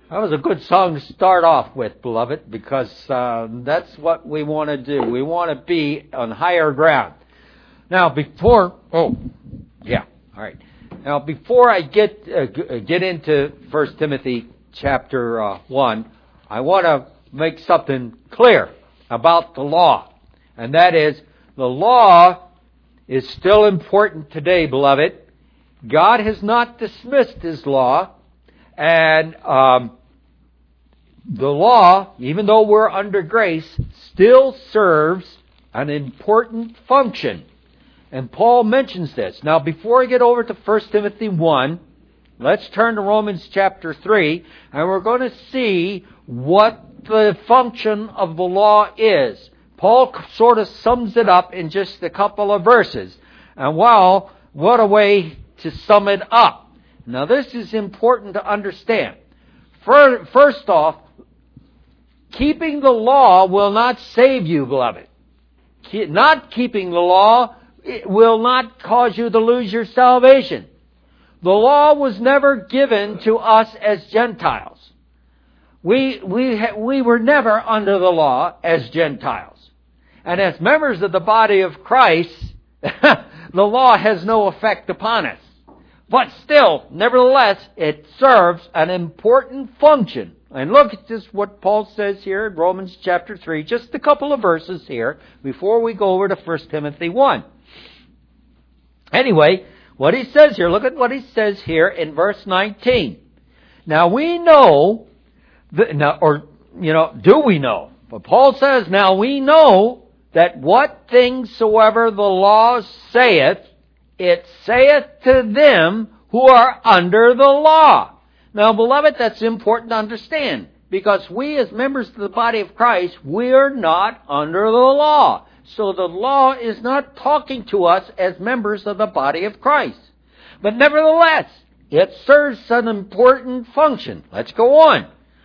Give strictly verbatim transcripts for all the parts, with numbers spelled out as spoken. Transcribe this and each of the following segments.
That was a good song to start off with, beloved, because uh, that's what we want to do. We want to be on higher ground. Now, before, oh, yeah, all right. Now, before I get uh, get into First Timothy chapter uh, one, I want to make something clear about the law, and that is the law is still important today, beloved. God has not dismissed His law, and um, the law, even though we're under grace, still serves an important function. And Paul mentions this. Now, before I get over to First Timothy one, let's turn to Romans chapter three, and we're going to see what the function of the law is. Paul sort of sums it up in just a couple of verses. And wow, what a way to sum it up. Now, this is important to understand. First off, keeping the law will not save you, beloved. Not keeping the law it will not cause you to lose your salvation. The law was never given to us as Gentiles. We, we, we were never under the law as Gentiles. And as members of the body of Christ, the law has no effect upon us. But still, nevertheless, it serves an important function. And look at this, what Paul says here in Romans chapter three, just a couple of verses here before we go over to First Timothy one. Anyway, what he says here, look at what he says here in verse nineteen. Now we know, that, now, or, you know, do we know? But Paul says, now we know that what things soever the law saith, it saith to them who are under the law. Now, beloved, that's important to understand, because we as members of the body of Christ, we're not under the law. So the law is not talking to us as members of the body of Christ. But nevertheless, it serves an important function. Let's go on.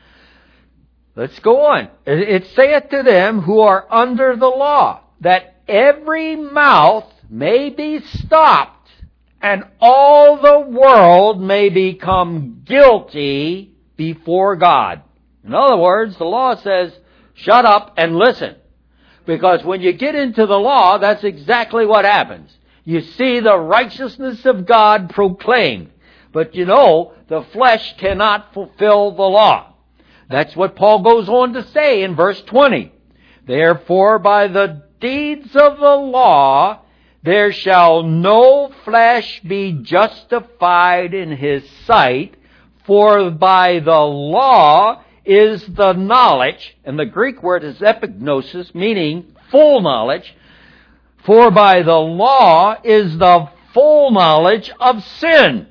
Let's go on. It saith to them who are under the law, that every mouth may be stopped, and all the world may become guilty before God. In other words, the law says, shut up and listen. Because when you get into the law, that's exactly what happens. You see the righteousness of God proclaimed. But you know, the flesh cannot fulfill the law. That's what Paul goes on to say in verse twenty. Therefore, by the deeds of the law, there shall no flesh be justified in his sight, for by the law is the knowledge, and the Greek word is epignosis, meaning full knowledge, for by the law is the full knowledge of sin.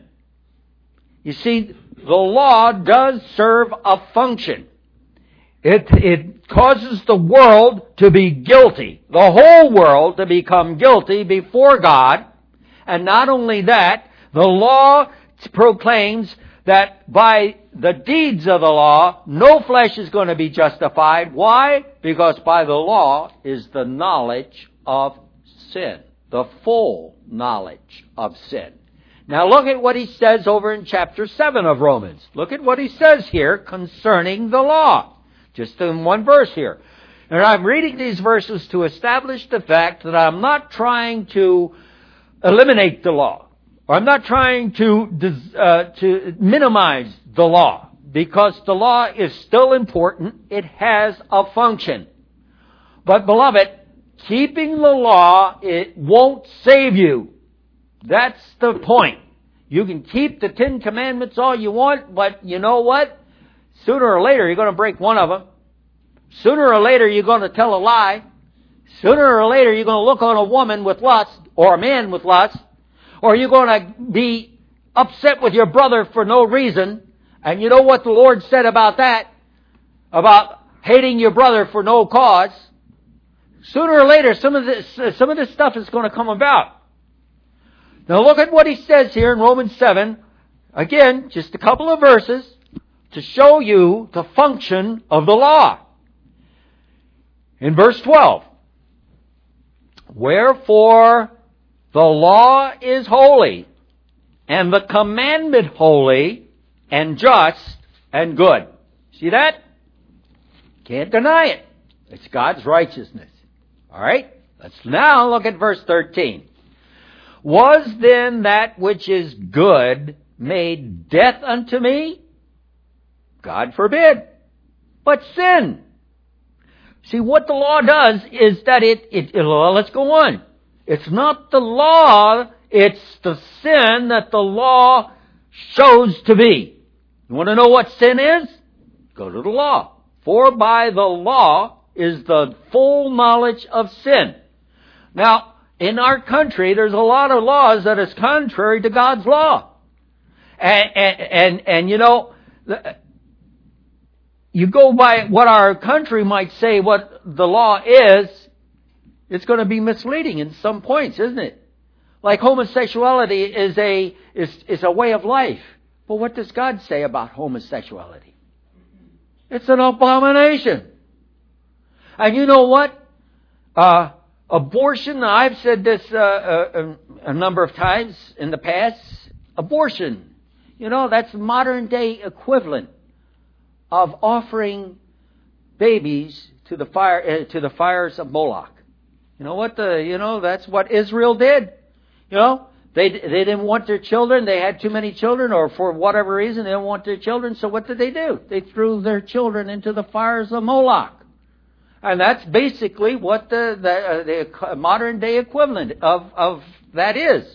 You see, the law does serve a function. It, it causes the world to be guilty, the whole world to become guilty before God. And not only that, the law proclaims that by the deeds of the law, no flesh is going to be justified. Why? Because by the law is the knowledge of sin, the full knowledge of sin. Now look at what he says over in chapter seven of Romans. Look at what he says here concerning the law. Just in one verse here. And I'm reading these verses to establish the fact that I'm not trying to eliminate the law. Or I'm not trying to uh, to minimize the law, because the law is still important. It has a function. But beloved, keeping the law, it won't save you. That's the point. You can keep the Ten Commandments all you want, but you know what? Sooner or later, you're going to break one of them. Sooner or later, you're going to tell a lie. Sooner or later, you're going to look on a woman with lust, or a man with lust. Or you're going to be upset with your brother for no reason. And you know what the Lord said about that? About hating your brother for no cause. Sooner or later, some of this, some of this stuff is going to come about. Now look at what he says here in Romans seven. Again, just a couple of verses to show you the function of the law. In verse twelve. Wherefore the law is holy, and the commandment holy, and just, and good. See that? Can't deny it. It's God's righteousness. All right? Let's now look at verse thirteen. Was then that which is good made death unto me? God forbid. But sin. See, what the law does is that it, it, it well, let's go on. It's not the law, it's the sin that the law shows to be. You want to know what sin is? Go to the law. For by the law is the full knowledge of sin. Now, in our country, there's a lot of laws that is contrary to God's law. And, and, and, and you know, you go by what our country might say what the law is, it's going to be misleading in some points, isn't it? Like homosexuality is a, is, is a way of life. But what does God say about homosexuality? It's an abomination. And you know what? Uh, abortion, I've said this uh, a, a number of times in the past. Abortion, you know, that's modern day equivalent of offering babies to the fire uh, to the fires of Moloch. You know what the you know that's what Israel did. You know, they they didn't want their children. They had too many children, or for whatever reason they didn't want their children. So what did they do? They threw their children into the fires of Moloch. And that's basically what the, the, uh, the modern day equivalent of, of that is.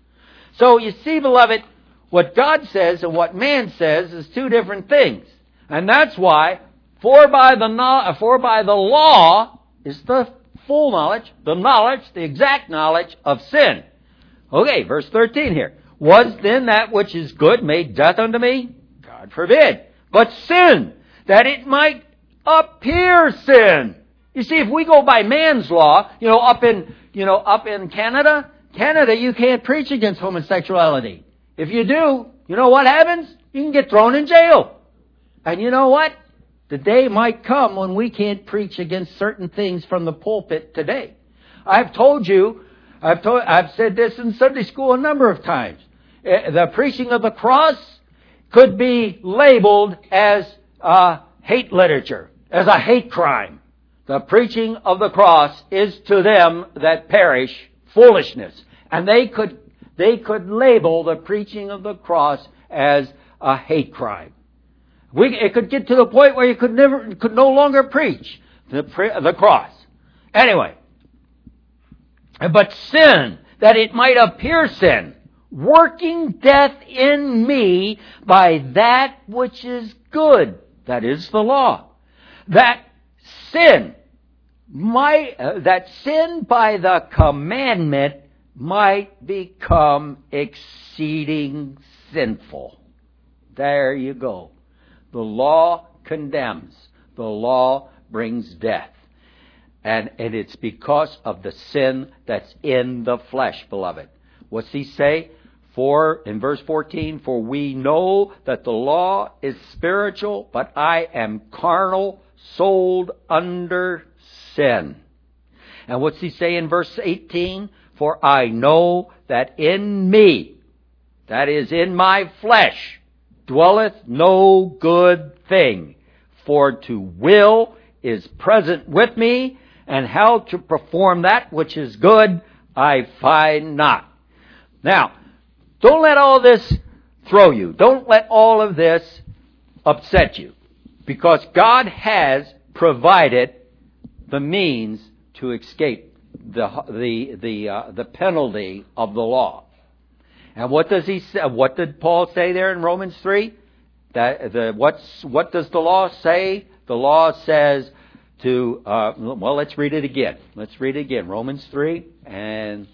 So you see, beloved, what God says and what man says is two different things. And that's why, for by the, for by the law is the full knowledge, the knowledge, the exact knowledge of sin. Okay, verse thirteen here. Was then that which is good made death unto me? God forbid. But sin, that it might appear sin. You see, if we go by man's law, you know, up in, you know, up in Canada, Canada, you can't preach against homosexuality. If you do, you know what happens? You can get thrown in jail. And you know what? The day might come when we can't preach against certain things from the pulpit today. I've told you, I've told, I've said this in Sunday school a number of times. The preaching of the cross could be labeled as uh, hate literature, as a hate crime. The preaching of the cross is to them that perish foolishness. And they could, they could label the preaching of the cross as a hate crime. We, it could get to the point where you could never, could no longer preach the, the cross. Anyway. But sin, that it might appear sin, working death in me by that which is good. That is the law. That sin, might, uh, that sin by the commandment might become exceeding sinful. There you go. The law condemns. The law brings death. And, and it's because of the sin that's in the flesh, beloved. What's he say? For, in verse fourteen, for we know that the law is spiritual, but I am carnal, sold under sin. And what's he say in verse eighteen? For I know that in me, that is in my flesh, dwelleth no good thing. For to will is present with me, and how to perform that which is good I find not. Now, don't let all this throw you. Don't let all of this upset you. Because God has provided the means to escape the the the uh, the penalty of the law. And what does he say? What did Paul say there in Romans three? That the what's what does the law say? The law says to uh, well, let's read it again. Let's read it again. Romans three and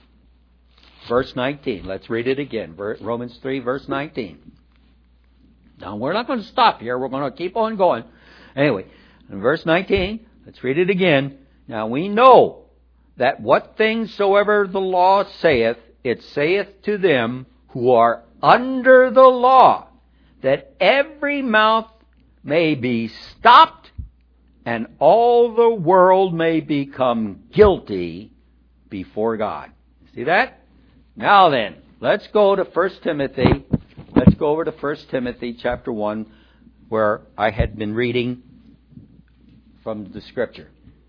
verse nineteen. Let's read it again. Romans three, verse nineteen. Now, we're not going to stop here. We're going to keep on going. Anyway, in verse nineteen, let's read it again. Now, we know that what things soever the law saith, it saith to them who are under the law, that every mouth may be stopped, and all the world may become guilty before God. See that? Now then, let's go to First Timothy. Let's go over to First Timothy chapter one, where I had been reading from the Scripture.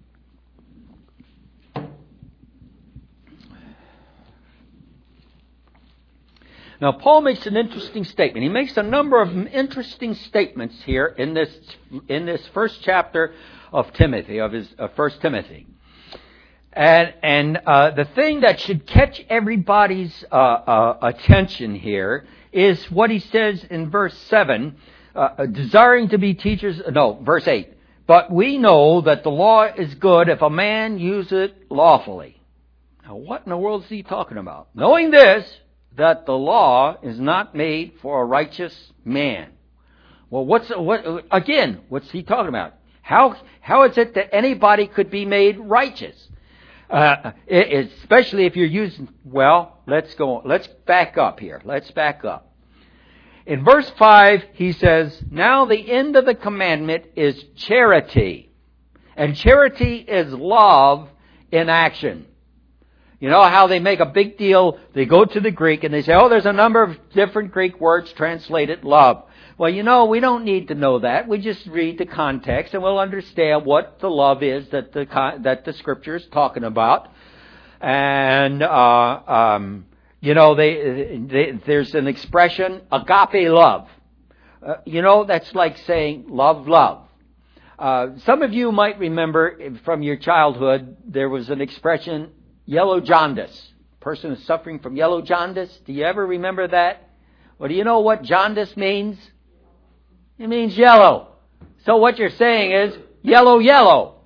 Now, Paul makes an interesting statement. He makes a number of interesting statements here in this in this first chapter of Timothy, of his uh, First Timothy. And and uh, the thing that should catch everybody's uh, uh, attention here is what he says in verse seven, uh, desiring to be teachers. No, verse eight. But we know that the law is good if a man use it lawfully. Now, what in the world is he talking about? Knowing this, that the law is not made for a righteous man. Well, what's what again? What's he talking about? How how is it that anybody could be made righteous? Uh, especially if you're using. Well, let's go. Let's back up here. Let's back up. In verse five, he says, "Now the end of the commandment is charity, and charity is love in action." You know how they make a big deal? They go to the Greek and they say, oh, there's a number of different Greek words translated love. Well, you know, we don't need to know that. We just read the context and we'll understand what the love is that the that the Scripture is talking about. And, uh, um, you know, they, they, there's an expression, agape love. Uh, you know, that's like saying love, love. Uh, some of you might remember from your childhood, there was an expression, yellow jaundice. Person is suffering from yellow jaundice. Do you ever remember that? Well, do you know what jaundice means? It means yellow. So what you're saying is yellow, yellow.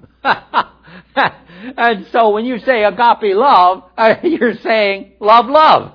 And so when you say agape love, you're saying love, love.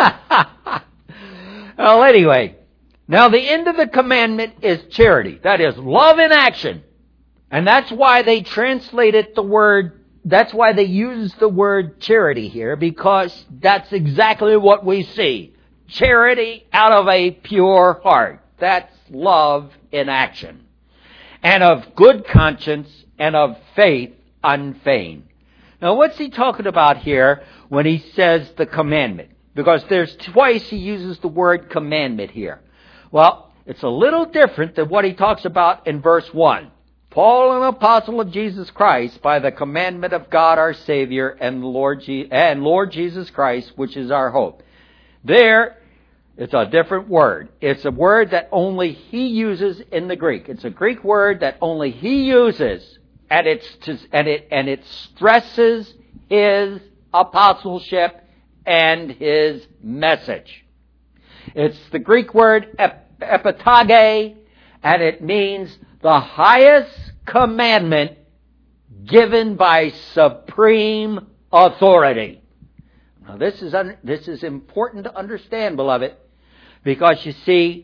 Well, anyway, now the end of the commandment is charity. That is love in action. And that's why they translated the word That's why they use the word charity here, because that's exactly what we see. Charity out of a pure heart. That's love in action. And of good conscience and of faith unfeigned. Now what's he talking about here when he says the commandment? Because there's twice he uses the word commandment here. Well, it's a little different than what he talks about in verse one. Paul, an apostle of Jesus Christ, by the commandment of God our Savior and Lord Je- and Lord Jesus Christ, which is our hope. There, it's a different word. It's a word that only he uses in the Greek. It's a Greek word that only he uses, and it's to, and it and it stresses his apostleship and his message. It's the Greek word ep- epitage, and it means the highest commandment given by supreme authority. Now this is un- this is important to understand, beloved, because you see,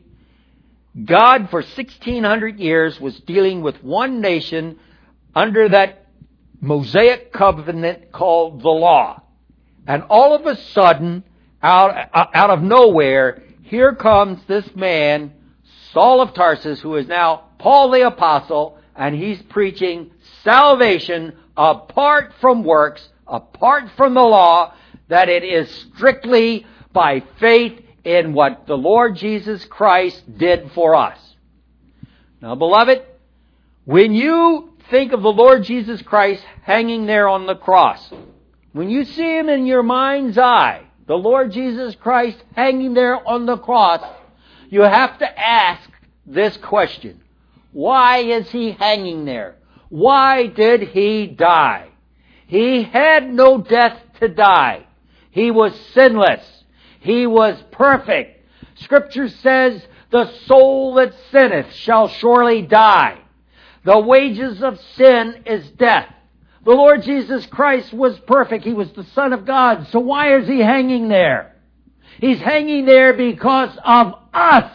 God for sixteen hundred years was dealing with one nation under that Mosaic covenant called the law. And all of a sudden, out, out of nowhere, here comes this man, Saul of Tarsus, who is now Paul the Apostle, and he's preaching salvation apart from works, apart from the law, that it is strictly by faith in what the Lord Jesus Christ did for us. Now, beloved, when you think of the Lord Jesus Christ hanging there on the cross, when you see him in your mind's eye, the Lord Jesus Christ hanging there on the cross, you have to ask this question. Why is he hanging there? Why did he die? He had no death to die. He was sinless. He was perfect. Scripture says, the soul that sinneth shall surely die. The wages of sin is death. The Lord Jesus Christ was perfect. He was the Son of God. So why is he hanging there? He's hanging there because of us.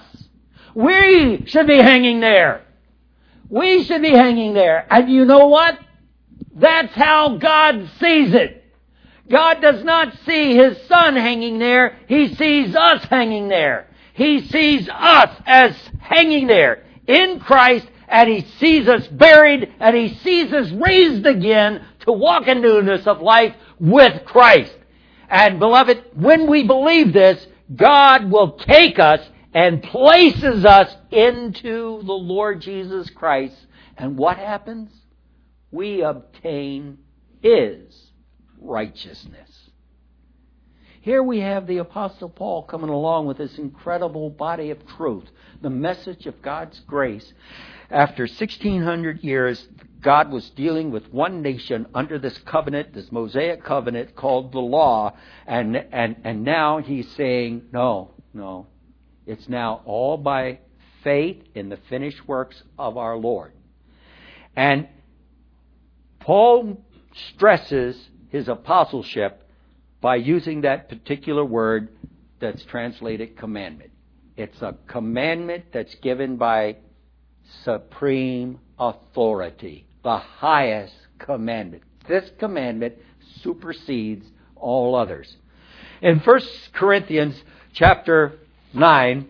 We should be hanging there. We should be hanging there. And you know what? That's how God sees it. God does not see his Son hanging there. He sees us hanging there. He sees us as hanging there in Christ, and he sees us buried, and he sees us raised again to walk in newness of life with Christ. And beloved, when we believe this, God will take us and places us into the Lord Jesus Christ. And what happens? We obtain His righteousness. Here we have the Apostle Paul coming along with this incredible body of truth, the message of God's grace. After sixteen hundred years, God was dealing with one nation under this covenant, this Mosaic covenant called the law, and and and now He's saying, no, no, it's now all by faith in the finished works of our Lord. And Paul stresses his apostleship by using that particular word that's translated commandment. It's a commandment that's given by supreme authority, the highest commandment. This commandment supersedes all others. In First Corinthians chapter nine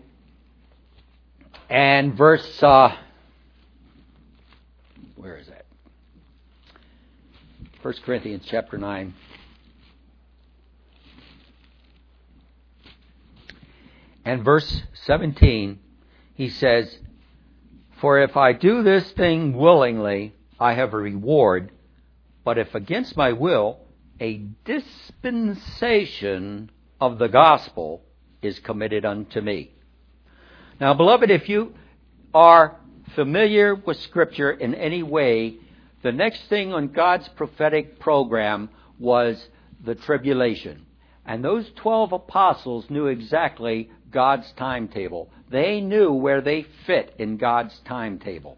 and verse... Uh, where is that? First Corinthians chapter nine. And verse seventeen, he says, "For if I do this thing willingly, I have a reward. But if against my will, a dispensation of the gospel is committed unto me." Now, beloved, if you are familiar with Scripture in any way, the next thing on God's prophetic program was the tribulation. And those twelve apostles knew exactly God's timetable. They knew where they fit in God's timetable.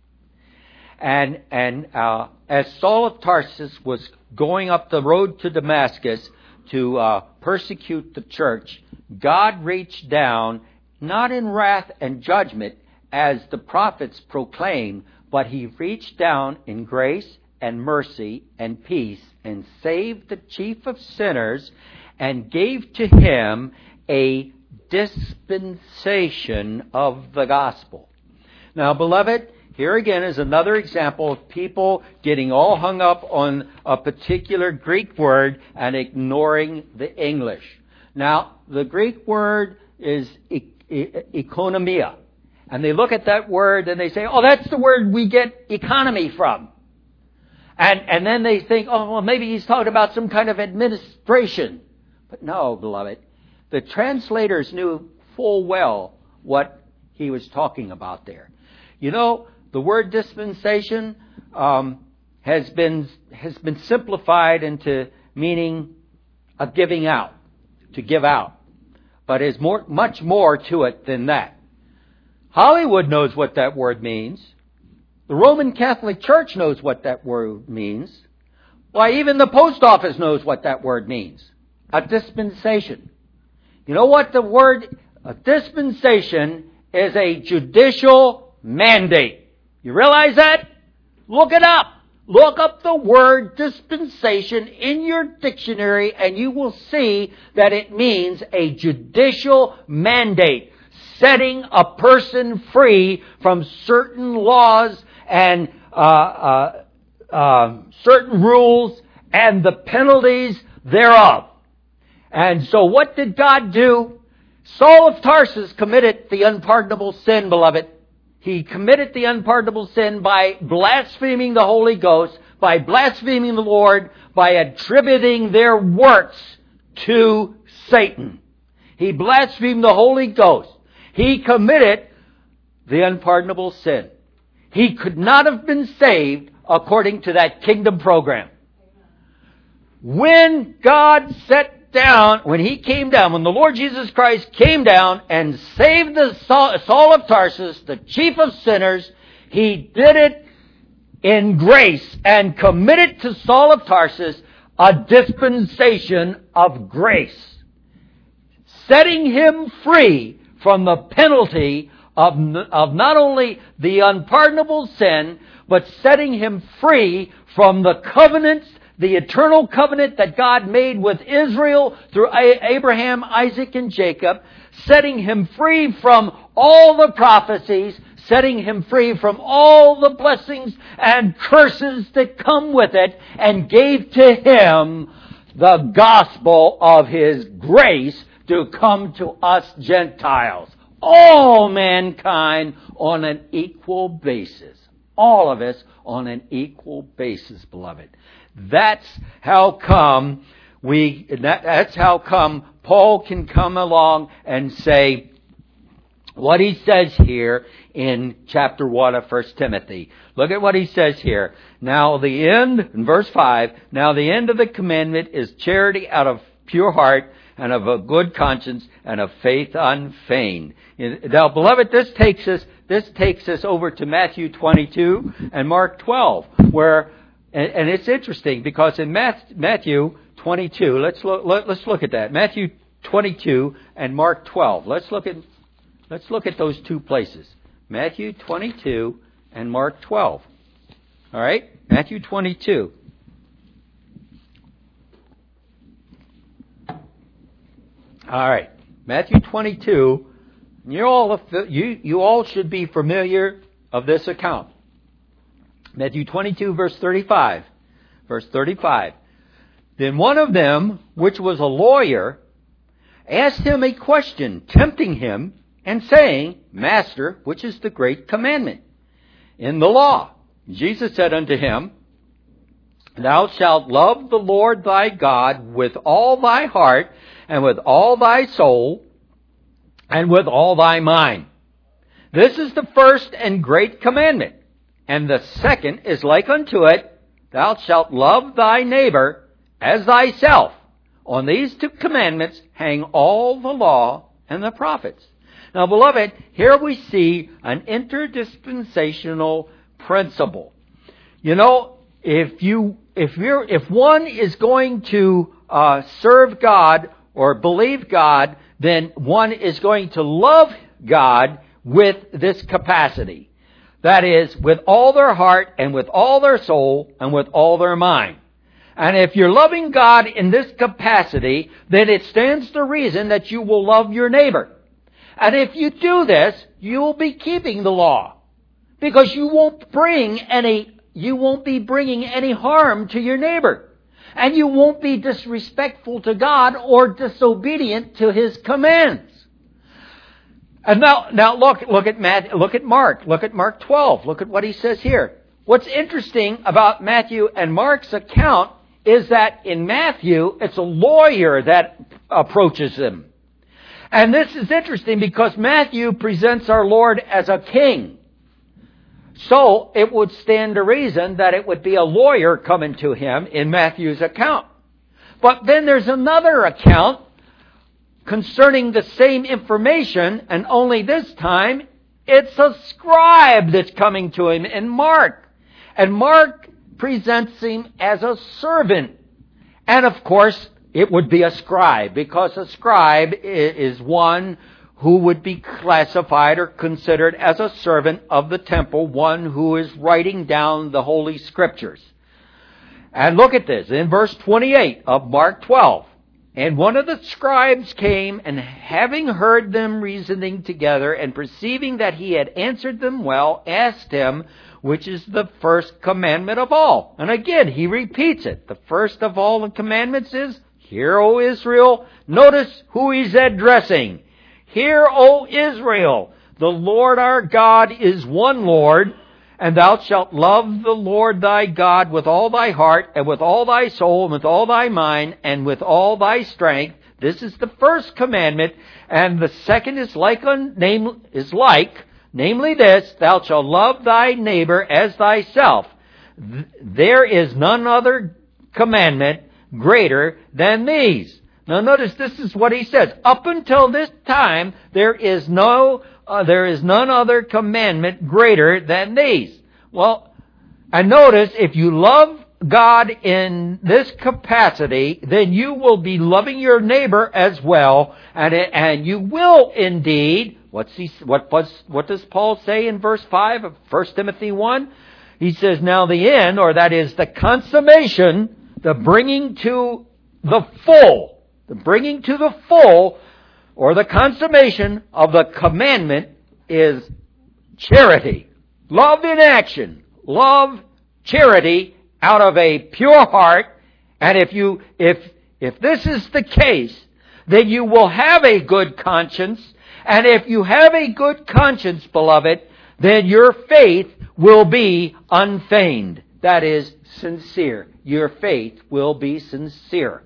And and uh, as Saul of Tarsus was going up the road to Damascus to uh, persecute the church, God reached down, not in wrath and judgment, as the prophets proclaim, but He reached down in grace and mercy and peace and saved the chief of sinners and gave to him a dispensation of the gospel. Now, beloved, here again is another example of people getting all hung up on a particular Greek word and ignoring the English. Now, the Greek word is e- e- economia. And they look at that word and they say, oh, that's the word we get economy from. And and then they think, oh, well, maybe he's talking about some kind of administration. But no, beloved, the translators knew full well what he was talking about there. You know, the word dispensation um, has been has been simplified into meaning a giving out, to give out. But there's more, much more to it than that. Hollywood knows what that word means. The Roman Catholic Church knows what that word means. Why, even the post office knows what that word means. A dispensation. You know what the word, a dispensation is a judicial mandate. You realize that? Look it up. Look up the word dispensation in your dictionary and you will see that it means a judicial mandate, setting a person free from certain laws and uh, uh, uh, certain rules and the penalties thereof. And so what did God do? Saul of Tarsus committed the unpardonable sin, beloved. He committed the unpardonable sin by blaspheming the Holy Ghost, by blaspheming the Lord, by attributing their works to Satan. He blasphemed the Holy Ghost. He committed the unpardonable sin. He could not have been saved according to that kingdom program. When God set down, when He came down, when the Lord Jesus Christ came down and saved the Saul, Saul of Tarsus, the chief of sinners, He did it in grace and committed to Saul of Tarsus a dispensation of grace, setting him free from the penalty of, of not only the unpardonable sin, but setting him free from the covenants, the eternal covenant that God made with Israel through Abraham, Isaac, and Jacob, setting him free from all the prophecies, setting him free from all the blessings and curses that come with it, and gave to him the gospel of His grace to come to us Gentiles. all mankind on an equal basis. All of us on an equal basis, beloved. That's how come we, that, that's how come Paul can come along and say what he says here in chapter one of First Timothy. Look at what he says here. Now the end, in verse five, now the end of the commandment is charity out of pure heart and of a good conscience and of faith unfeigned. Now, beloved, this takes us, this takes us over to Matthew twenty-two and Mark twelve, where, and, and it's interesting because in Matthew twenty-two, let's look, let, let's look at that. Matthew twenty-two and Mark twelve. Let's look at, let's look at those two places. Matthew twenty-two and Mark twelve. All right? Matthew twenty-two. All right. Matthew twenty-two. You all, you, you all should be familiar of this account. Matthew twenty-two, verse thirty-five. Verse thirty-five. Then one of them, which was a lawyer, asked him a question, tempting him, and saying, Master, which is the great commandment in the law? Jesus said unto him, Thou shalt love the Lord thy God with all thy heart, and with all thy soul, and with all thy mind. This is the first and great commandment. And the second is like unto it, Thou shalt love thy neighbor as thyself. On these two commandments hang all the law and the prophets. Now, beloved, here we see an interdispensational principle. You know, if you, if you're, if one is going to uh, serve God or believe God, then one is going to love God with this capacity. That is, with all their heart and with all their soul and with all their mind. And if you're loving God in this capacity, then it stands to reason that you will love your neighbor. And if you do this, you will be keeping the law. Because you won't bring any, you won't be bringing any harm to your neighbor. And you won't be disrespectful to God or disobedient to His commands. And now, now look, look at Matt, look at Mark, look at Mark twelve. Look at what he says here. What's interesting about Matthew and Mark's account is that in Matthew, it's a lawyer that approaches him. And this is interesting because Matthew presents our Lord as a king. So it would stand to reason that it would be a lawyer coming to him in Matthew's account. But then there's another account concerning the same information, and only this time it's a scribe that's coming to him in Mark. And Mark presents him as a servant. And of course, it would be a scribe, because a scribe is one who would be classified or considered as a servant of the temple, one who is writing down the Holy Scriptures. And look at this, in verse twenty-eight of Mark twelve. And one of the scribes came, and having heard them reasoning together, and perceiving that he had answered them well, asked him, which is the first commandment of all. And again, he repeats it. The first of all the commandments is, Hear, O Israel. Notice who he's addressing. Hear, O Israel, the Lord our God is one Lord, and thou shalt love the Lord thy God with all thy heart, and with all thy soul, and with all thy mind, and with all thy strength. This is the first commandment, and the second is like, name, is like, namely this, thou shalt love thy neighbor as thyself. There is none other commandment greater than these. Now notice this is what he says. Up until this time, there is no, uh, there is none other commandment greater than these. Well, and notice if you love God in this capacity, then you will be loving your neighbor as well, and it, and you will indeed. What's he? What what what does Paul say in verse five of First Timothy one? He says, "Now the end, or that is the consummation, the bringing to the full." The bringing to the full, or the consummation of the commandment, is charity. Love in action. Love, charity, out of a pure heart. And if you, if, if this is the case, then you will have a good conscience, And if you have a good conscience, beloved, then your faith will be unfeigned. That is, sincere. Your faith will be sincere.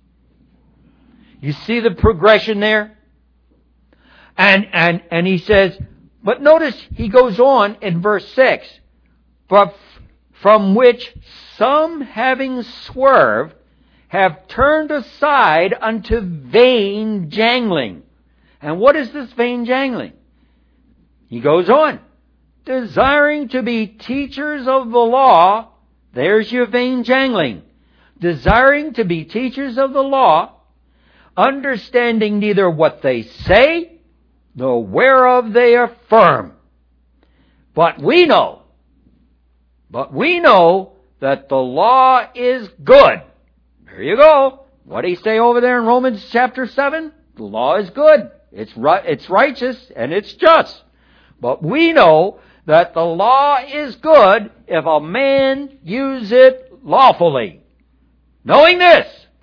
You see the progression there? And, and, and he says, but notice he goes on in verse six. But from which some having swerved have turned aside unto vain jangling. And what is this vain jangling? He goes on. Desiring to be teachers of the law. There's your vain jangling. Desiring to be teachers of the law, understanding neither what they say, nor whereof they affirm. But we know, but we know that the law is good. There you go. What did he say over there in Romans chapter seven? The law is good. It's right, it's righteous and it's just. But we know that the law is good if a man use it lawfully. Knowing this,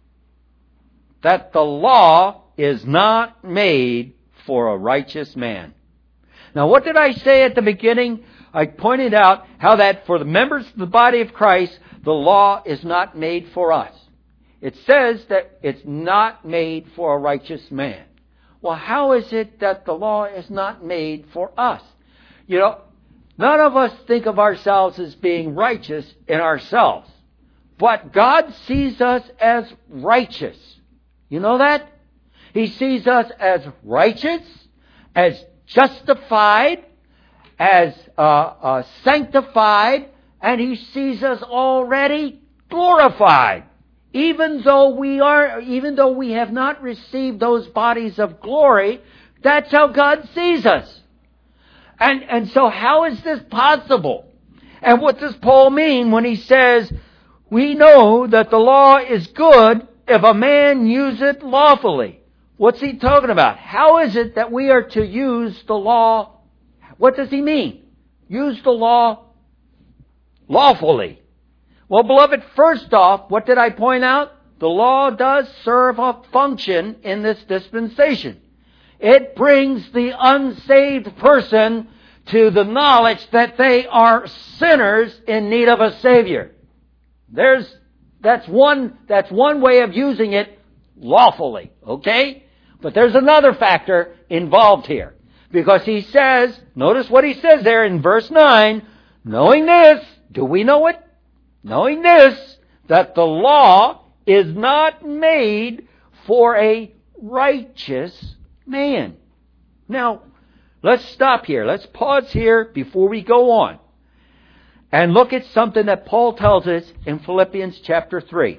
that the law is not made for a righteous man. Now, what did I say at the beginning? I pointed out how that for the members of the body of Christ, the law is not made for us. It says that it's not made for a righteous man. Well, how is it that the law is not made for us? You know, none of us think of ourselves as being righteous in ourselves. But God sees us as righteous. You know that? He sees us as righteous, as justified, as uh, uh, sanctified, and He sees us already glorified. Even though we are, even though we have not received those bodies of glory, that's how God sees us. And and so how is this possible? And what does Paul mean when he says, we know that the law is good if a man use it lawfully? What's he talking about? How is it that we are to use the law? What does he mean? Use the law lawfully. Well, beloved, first off, what did I point out? The law does serve a function in this dispensation. It brings the unsaved person to the knowledge that they are sinners in need of a Savior. There's, that's one, that's one way of using it lawfully, okay? But there's another factor involved here. Because he says, notice what he says there in verse nine, knowing this, do we know it? Knowing this, that the law is not made for a righteous man. Now, let's stop here. Let's pause here before we go on. And look at something that Paul tells us in Philippians chapter three.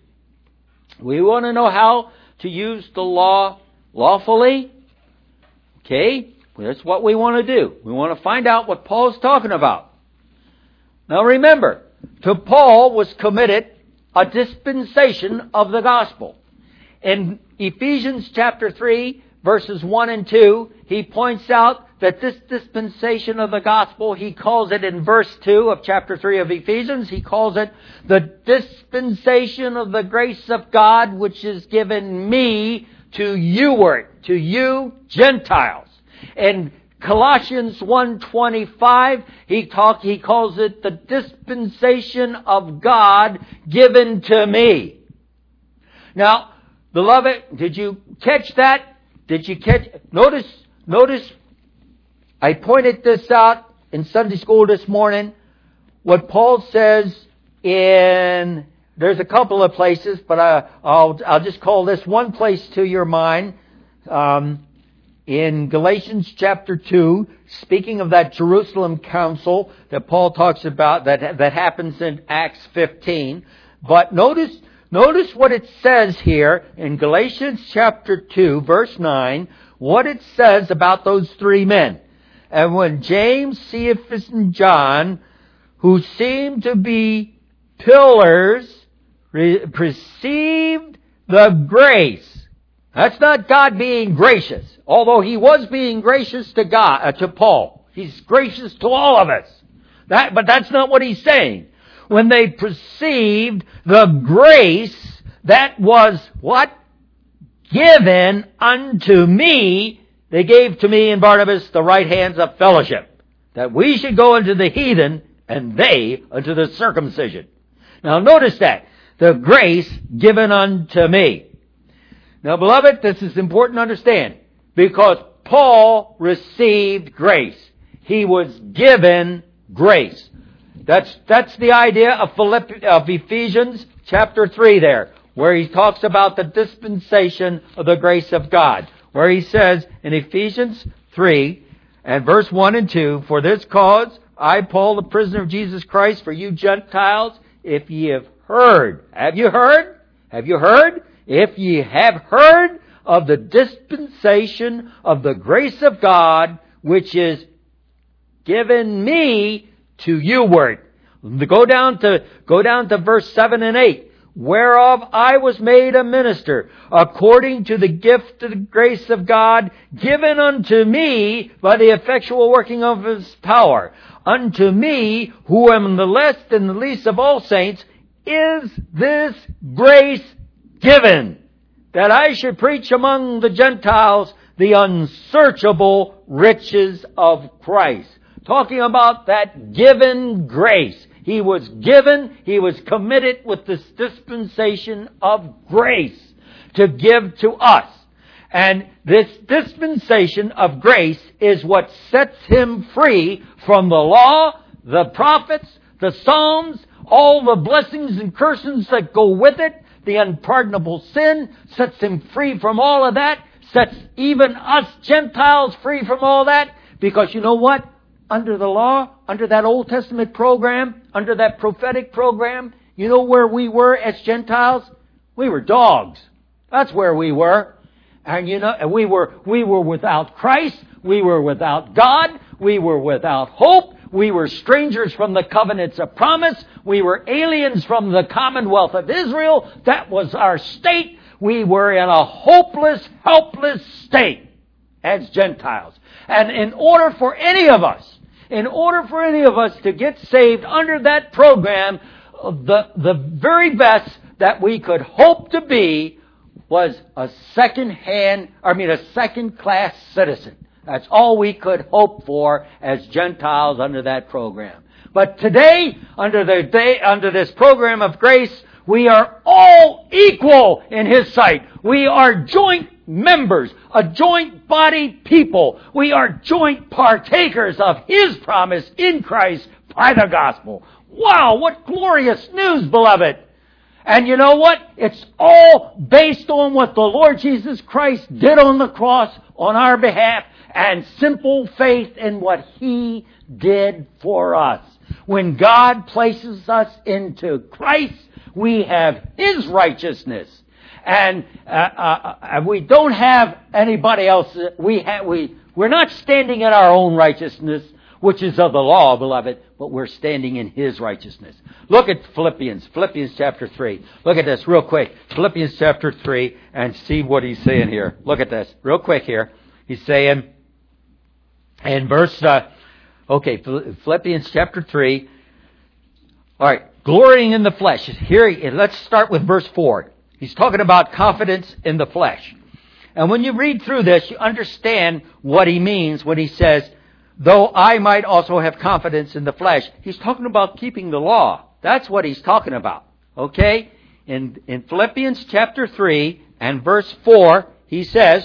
We want to know how to use the law lawfully. Okay? That's what we want to do. We want to find out what Paul's talking about. Now remember, to Paul was committed a dispensation of the gospel. In Ephesians chapter three, verses one and two, he points out that this dispensation of the gospel, he calls it in verse two of chapter three of Ephesians, he calls it the dispensation of the grace of God, which is given me to youward, to you Gentiles. In Colossians one twenty-five, he talk, he calls it the dispensation of God given to me. Now, beloved, did you catch that? Did you catch? Notice, notice, I pointed this out in Sunday school this morning. What Paul says in, there's a couple of places, but I, I'll, I'll just call this one place to your mind. Um, In Galatians chapter two, speaking of that Jerusalem council that Paul talks about, that that happens in Acts fifteen. But notice, notice what it says here in Galatians chapter two, verse nine, what it says about those three men. And when James, Cephas, and John, who seemed to be pillars, re- perceived the grace. That's not God being gracious, although He was being gracious to God, uh, to Paul. He's gracious to all of us. That, but that's not what he's saying. When they perceived the grace that was what? Given unto me they gave to me and Barnabas the right hands of fellowship, that we should go unto the heathen, and they unto the circumcision. Now notice that. The grace given unto me. Now, beloved, this is important to understand, because Paul received grace. He was given grace. That's, that's the idea of, Philippi, of Ephesians chapter three there, where he talks about the dispensation of the grace of God, where he says in Ephesians three and verse one and two, for this cause I, Paul, the prisoner of Jesus Christ, for you Gentiles, if ye have heard. Have you heard? Have you heard? If ye have heard of the dispensation of the grace of God, which is given me to you word. Go down to, go down to verse seven and eight. Whereof I was made a minister, according to the gift of the grace of God, given unto me by the effectual working of His power. Unto me, who am the less and the least of all saints, is this grace given, that I should preach among the Gentiles the unsearchable riches of Christ. Talking about that given grace. He was given, he was committed with this dispensation of grace to give to us. And this dispensation of grace is what sets him free from the law, the prophets, the Psalms, all the blessings and curses that go with it. The unpardonable sin sets him free from all of that, sets even us Gentiles free from all that. Because you know what? Under the law, under that Old Testament program, under that prophetic program, you know where we were as Gentiles? We were dogs. That's where we were. And you know, we were, we were without Christ. We were without God. We were without hope. We were strangers from the covenants of promise. We were aliens from the commonwealth of Israel. That was our state. We were in a hopeless, helpless state as Gentiles. And in order for any of us, in order for any of us to get saved under that program, the, the very best that we could hope to be was a second-hand, I mean a second-class citizen. That's all we could hope for as Gentiles under that program. But today, under the day, under this program of grace, we are all equal in His sight. We are joint members, a joint body people. We are joint partakers of His promise in Christ by the gospel. Wow, what glorious news, beloved! And you know what? It's all based on what the Lord Jesus Christ did on the cross on our behalf, and simple faith in what He did for us. When God places us into Christ, we have His righteousness. And uh, uh, we don't have anybody else. We have, we, we're not standing in our own righteousness, which is of the law, beloved, but we're standing in His righteousness. Look at Philippians, Philippians chapter three. Look at this real quick. Philippians chapter three, and see what he's saying here. Look at this real quick here. He's saying in verse, uh, okay, Philippians chapter three. All right, glorying in the flesh. Here, let's start with verse four. He's talking about confidence in the flesh. And when you read through this, you understand what he means when he says, though I might also have confidence in the flesh. He's talking about keeping the law. That's what he's talking about. Okay? In, in Philippians chapter three and verse four, he says,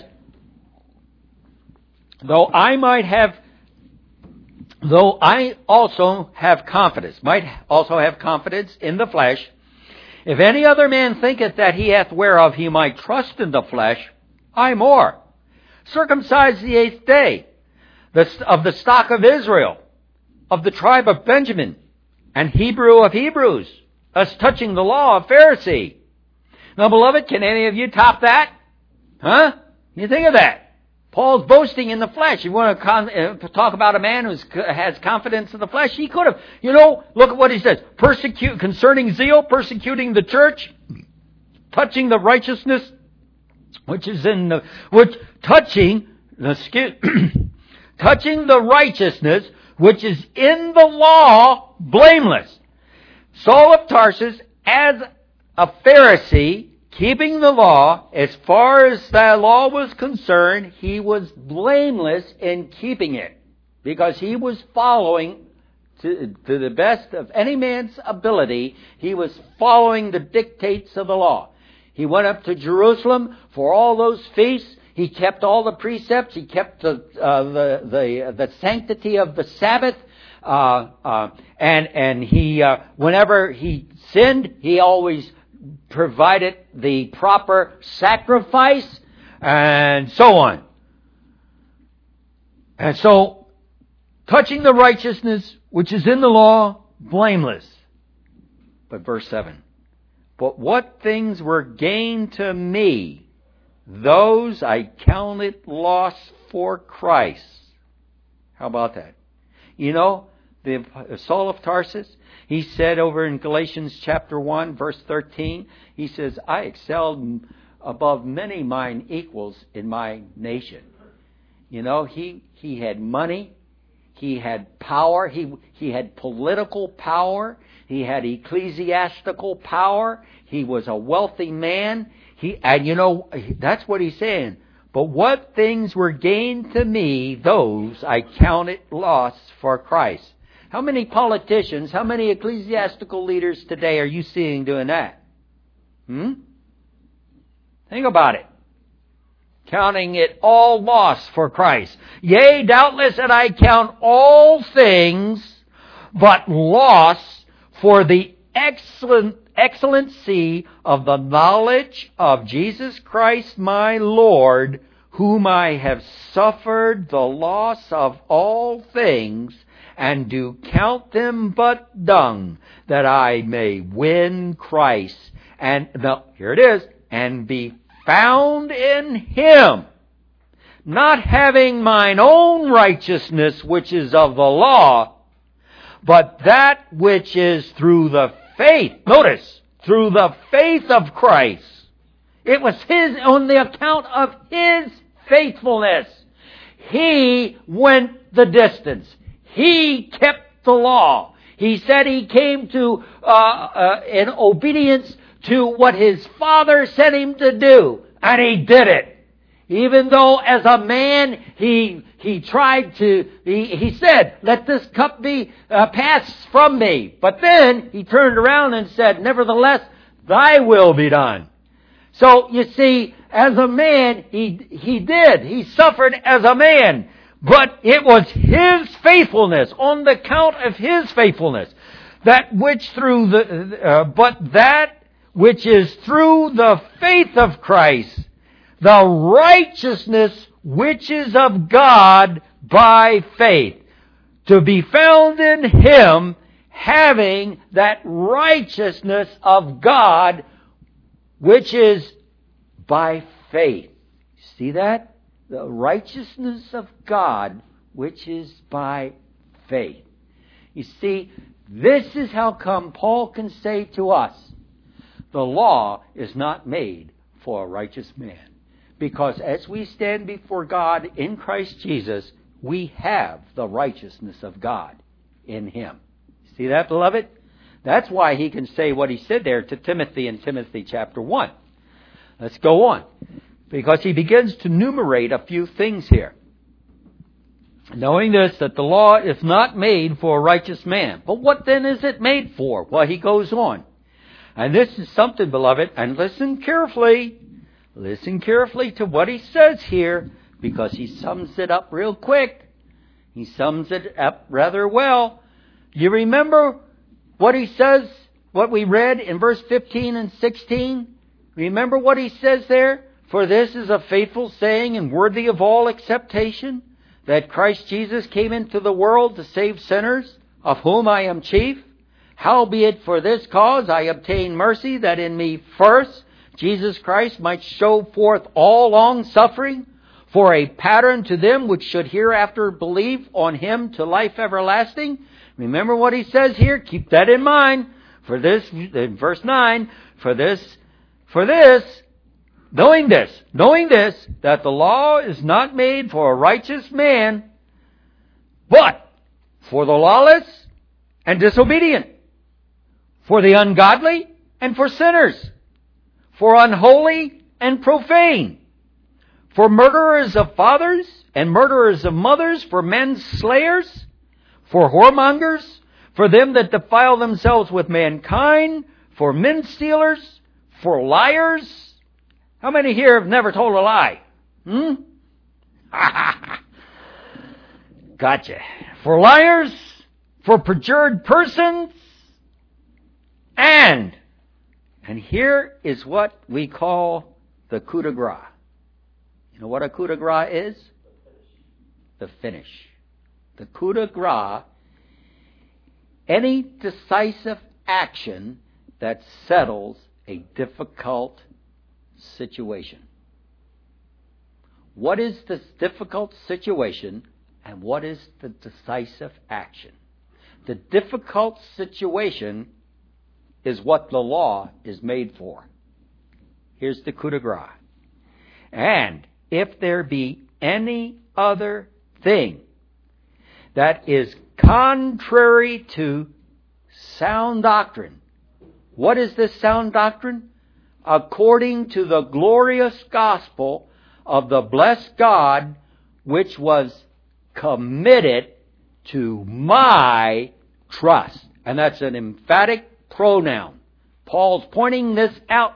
though I might have, though I also have confidence, might also have confidence in the flesh, if any other man thinketh that he hath whereof he might trust in the flesh, I more. Circumcised the eighth day, the, of the stock of Israel, of the tribe of Benjamin, and Hebrew of Hebrews, as touching the law of Pharisee. Now, beloved, can any of you top that? Huh? You think of that. Paul's boasting in the flesh. You want to con- uh, talk about a man who has confidence in the flesh? He could have. You know, look at what he says. Persecute, concerning zeal, persecuting the church, touching the righteousness, which is in the, which, touching, excuse, touching the righteousness, which is in the law, blameless. Saul of Tarsus, as a Pharisee, keeping the law, as far as that law was concerned, he was blameless in keeping it, because he was following, to, to the best of any man's ability, he was following the dictates of the law. He went up to Jerusalem for all those feasts. He kept all the precepts. He kept the uh, the, the the sanctity of the Sabbath. Uh, uh, and and he, uh, whenever he sinned, he always provided the proper sacrifice, and so on. And so, touching the righteousness which is in the law, blameless. But verse seven. But what things were gain to me, those I counted loss for Christ. How about that? You know, the Saul of Tarsus, he said over in Galatians chapter one, verse thirteen, he says, I excelled above many mine equals in my nation. You know, he, he had money, he had power, he, he had political power, he had ecclesiastical power, he was a wealthy man, he, and you know, that's what he's saying. But what things were gained to me, those I counted loss for Christ. How many politicians, how many ecclesiastical leaders today are you seeing doing that? Hmm? Think about it. Counting it all loss for Christ. Yea, doubtless that I count all things but loss for the excellent excellency of the knowledge of Jesus Christ my Lord, whom I have suffered the loss of all things, and do count them but dung, that I may win Christ. And no, here it is, and be found in Him, not having mine own righteousness which is of the law, but that which is through the faith. Notice, through the faith of Christ. It was His, on the account of His faithfulness. He went the distance. He kept the law. He said He came to, uh, uh, in obedience to what His Father sent Him to do. And He did it. Even though as a man, He he tried to, he, he said, let this cup be uh, passed from me. But then He turned around and said, nevertheless, Thy will be done. So, you see, as a man, He he did. He suffered as a man. But it was His faithfulness, on the count of His faithfulness, that which through the, uh, but that which is through the faith of Christ, the righteousness which is of God by faith, to be found in Him, having that righteousness of God which is by faith. See that? The righteousness of God which is by faith. You see, this is how come Paul can say to us, the law is not made for a righteous man. Because as we stand before God in Christ Jesus, we have the righteousness of God in Him. See that, beloved? That's why he can say what he said there to Timothy in Timothy chapter one. Let's go on. Because he begins to enumerate a few things here. Knowing this, that the law is not made for a righteous man. But what then is it made for? Well, he goes on. And this is something, beloved, and listen carefully. Listen carefully to what he says here, because he sums it up real quick. He sums it up rather well. You remember what he says, what we read in verse fifteen and sixteen? Remember what he says there? For this is a faithful saying and worthy of all acceptation, that Christ Jesus came into the world to save sinners, of whom I am chief. Howbeit for this cause I obtain mercy, that in me first Jesus Christ might show forth all long suffering, for a pattern to them which should hereafter believe on Him to life everlasting. Remember what he says here? Keep that in mind. For this, in verse nine, for this, for this, knowing this, knowing this, that the law is not made for a righteous man, but for the lawless and disobedient, for the ungodly and for sinners, for unholy and profane, for murderers of fathers and murderers of mothers, for men's slayers, for whoremongers, for them that defile themselves with mankind, for men stealers, for liars. How many here have never told a lie? Hmm? Gotcha. For liars, for perjured persons, and, and here is what we call the coup de grace. You know what a coup de grace is? The finish. The coup de grace, any decisive action that settles a difficult situation. What is this difficult situation and what is the decisive action? The difficult situation is what the law is made for. Here's the coup de grace. And if there be any other thing that is contrary to sound doctrine. What is this sound doctrine? According to the glorious gospel of the blessed God, which was committed to my trust. And that's an emphatic pronoun. Paul's pointing this out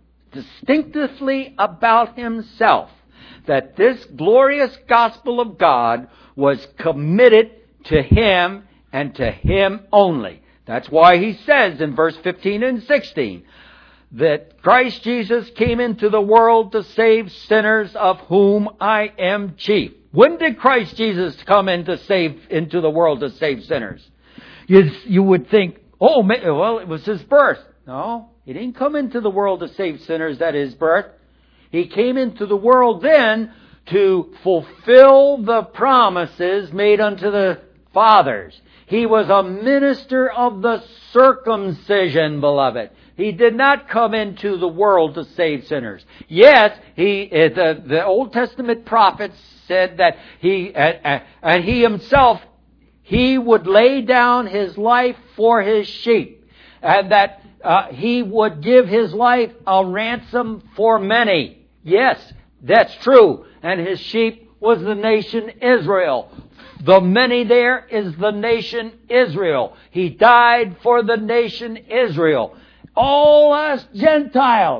distinctively about himself, that this glorious gospel of God was committed to him and to him only. That's why he says in verse fifteen and sixteen that Christ Jesus came into the world to save sinners, of whom I am chief. When did Christ Jesus come in to save into the world to save sinners? You, you would think, oh, well, it was his birth. No, he didn't come into the world to save sinners at his birth. He came into the world then to fulfill the promises made unto the fathers. He was a minister of the circumcision, beloved. He did not come into the world to save sinners. Yes, he the, the Old Testament prophets said that he and, and he himself, he would lay down his life for his sheep, and that uh, he would give his life a ransom for many. Yes, that's true. And his sheep was the nation Israel. The many there is the nation Israel. He died for the nation Israel. All us Gentiles,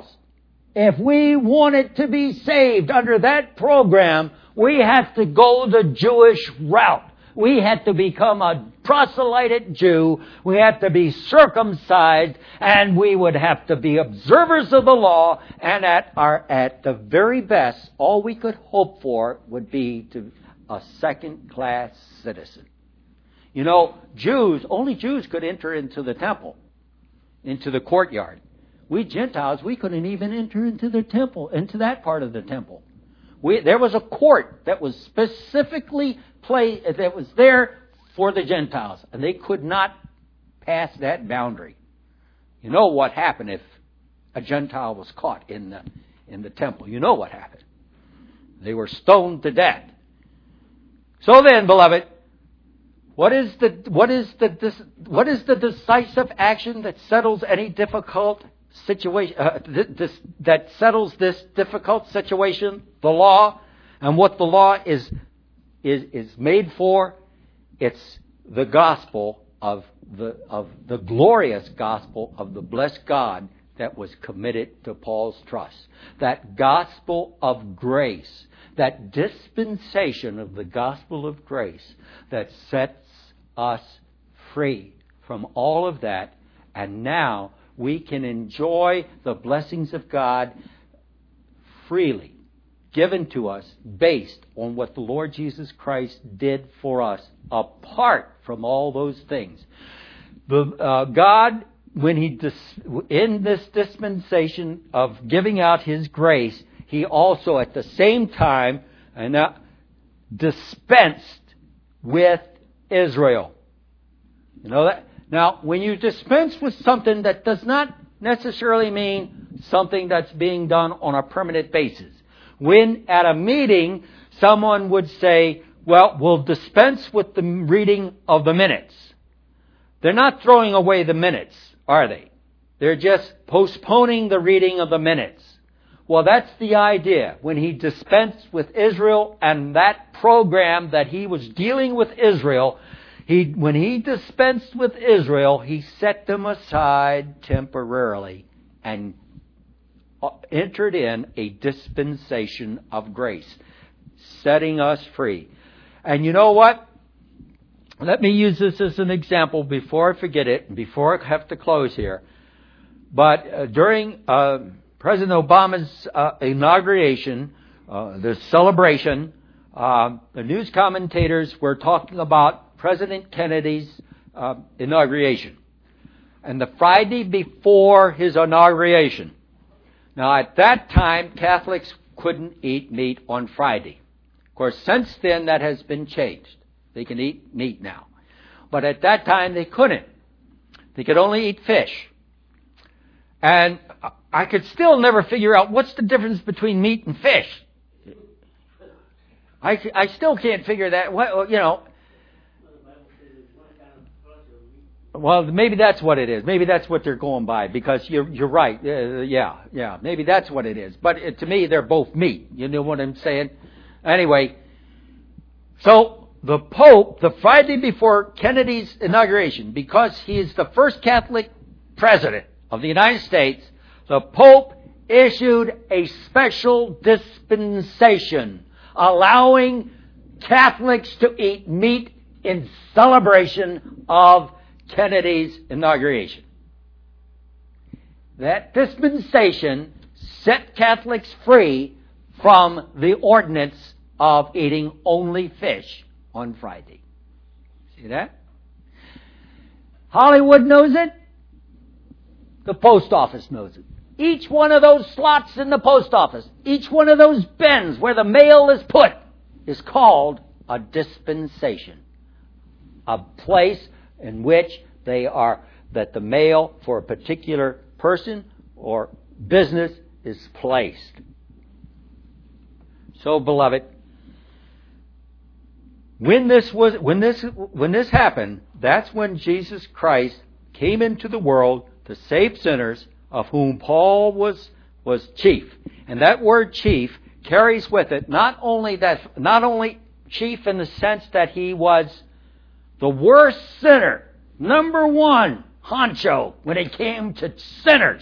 if we wanted to be saved under that program, we had to go the Jewish route. We had to become a proselyted Jew. We had to be circumcised, and we would have to be observers of the law. And at our at the very best, all we could hope for would be to a second-class citizen. You know, Jews, only Jews could enter into the temple, into the courtyard. We Gentiles, we couldn't even enter into the temple, into that part of the temple. We, there was a court that was specifically play, that was there for the Gentiles, and they could not pass that boundary. You know what happened if a Gentile was caught in the in the temple? You know what happened. They were stoned to death. So then, beloved, what is the what is the this, what is the decisive action that settles any difficult situation? Uh, this, that settles this difficult situation? The law, and what the law is is is made for. It's the gospel of the of the glorious gospel of the blessed God that was committed to Paul's trust. That gospel of grace, that dispensation of the gospel of grace that sets us free from all of that, and now we can enjoy the blessings of God freely, given to us based on what the Lord Jesus Christ did for us, apart from all those things. The uh, God, when He dis- in this dispensation of giving out His grace, He also at the same time and uh, dispensed with Israel. You know that? Now, when you dispense with something, that does not necessarily mean something that's being done on a permanent basis. When at a meeting, someone would say, well, we'll dispense with the reading of the minutes. They're not throwing away the minutes, are they? They're just postponing the reading of the minutes. Well, that's the idea. When he dispensed with Israel and that program that he was dealing with Israel, he, when he dispensed with Israel, he set them aside temporarily and entered in a dispensation of grace, setting us free. And you know what? Let me use this as an example before I forget it, before I have to close here. But uh, during uh, President Obama's uh, inauguration, uh, the celebration, uh, the news commentators were talking about President Kennedy's uh, inauguration. And the Friday before his inauguration. Now, at that time, Catholics couldn't eat meat on Friday. Of course, since then, that has been changed. They can eat meat now. But at that time, they couldn't. They could only eat fish. And I could still never figure out what's the difference between meat and fish. I, I still can't figure that. What, you know. Well, maybe that's what it is. Maybe that's what they're going by, because you're you're right. Uh, yeah, yeah. Maybe that's what it is. But it, to me, they're both meat. You know what I'm saying? Anyway, so the Pope, the Friday before Kennedy's inauguration, because he is the first Catholic president of the United States, the Pope issued a special dispensation allowing Catholics to eat meat in celebration of Kennedy's inauguration. That dispensation set Catholics free from the ordinance of eating only fish on Friday. See that? Hollywood knows it. The post office knows it. Each one of those slots in the post office, each one of those bins where the mail is put, is called a dispensation. A place in which they are, that the mail for a particular person or business is placed. So, beloved, when this was, when this, when this happened, that's when Jesus Christ came into the world to save sinners, of whom Paul was, was chief. And that word chief carries with it not only that, not only chief in the sense that he was the worst sinner, number one honcho when it came to sinners.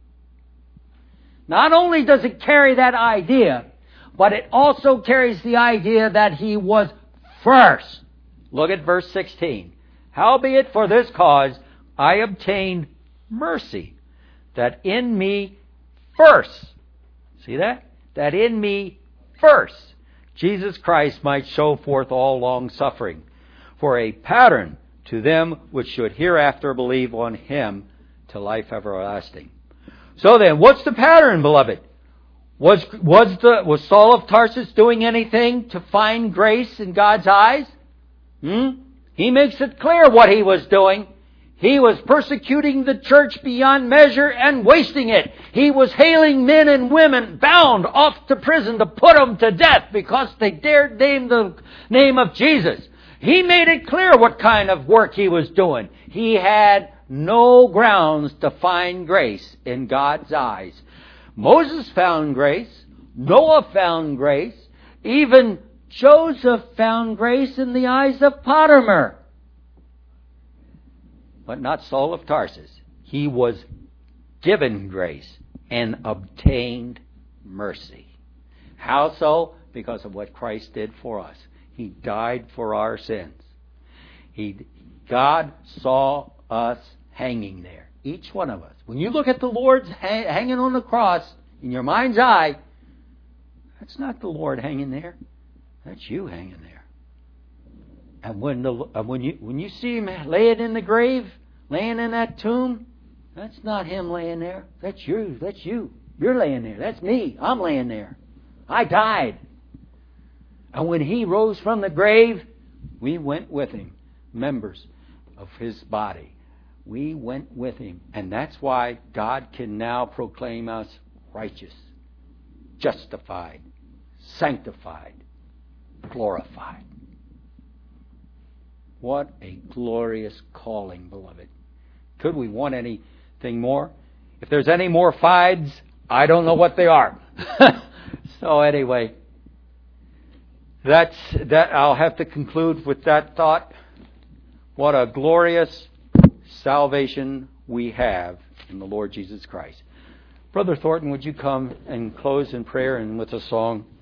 Not only does it carry that idea, but it also carries the idea that he was first. Look at verse sixteen. Howbeit for this cause I obtained mercy, that in me first, see that? That in me first, Jesus Christ might show forth all long suffering, for a pattern to them which should hereafter believe on him to life everlasting. So then, what's the pattern, beloved? Was, was, the, was Saul of Tarsus doing anything to find grace in God's eyes? Hmm? He makes it clear what he was doing. He was persecuting the church beyond measure and wasting it. He was hailing men and women bound off to prison to put them to death because they dared name the name of Jesus. He made it clear what kind of work he was doing. He had no grounds to find grace in God's eyes. Moses found grace. Noah found grace. Even Joseph found grace in the eyes of Potiphar. But not Saul of Tarsus. He was given grace and obtained mercy. How so? Because of what Christ did for us. He died for our sins. He, God saw us hanging there. Each one of us. When you look at the Lord ha- hanging on the cross in your mind's eye, that's not the Lord hanging there. That's you hanging there. And when the uh, when you when you see him laying in the grave, laying in that tomb, that's not him laying there. That's you. That's you. You're laying there. That's me. I'm laying there. I died. And when he rose from the grave, we went with him, members of his body. We went with him. And that's why God can now proclaim us righteous, justified, sanctified, glorified. What a glorious calling, beloved. Could we want anything more? If there's any more fides, I don't know what they are. So anyway, that's that. I'll have to conclude with that thought. What a glorious salvation we have in the Lord Jesus Christ. Brother Thornton, would you come and close in prayer and with a song?